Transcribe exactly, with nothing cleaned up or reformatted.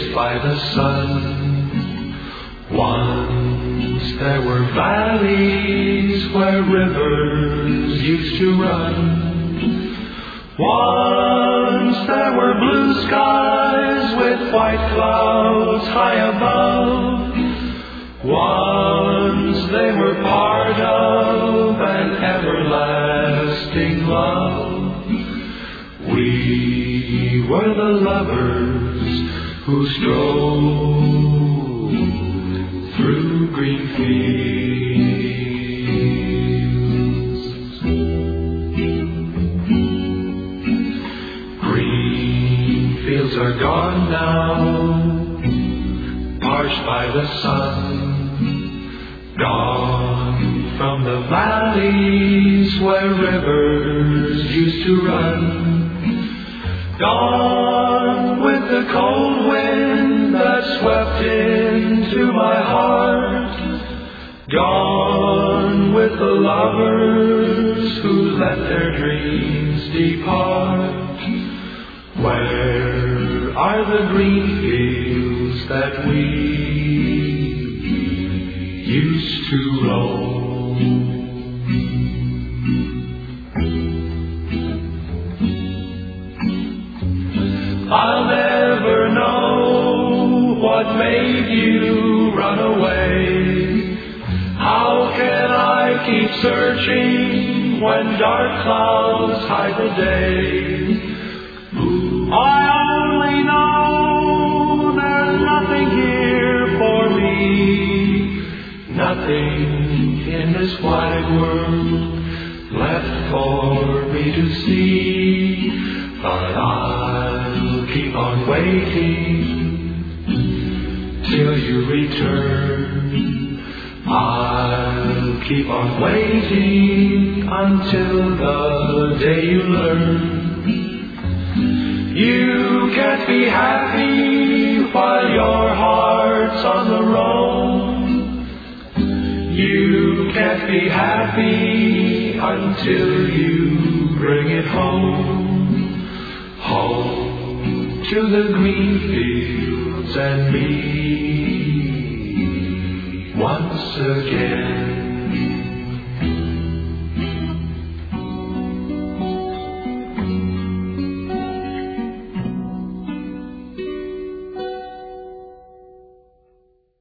kissed by the sun. Once there were valleys where rivers used to run. Once there were blue skies with white clouds high above. Once they were part of an everlasting love. We were the lovers who strode through green fields. Green fields are gone now, parched by the sun. Gone from the valleys where rivers used to run. Gone with the cold wind that swept into my heart. Gone with the lovers who let their dreams depart. Where are the green fields that we used to roam? I'll never know what made you run away. How can I keep searching when dark clouds hide the day? I only know there's nothing here for me. Nothing in this wide world left for me to see. But I'll keep on waiting till you return. I'll keep on waiting until the day you learn. You can't be happy while your heart's on the roam. You can't be happy until you bring it home. Home to the green fields and me once again.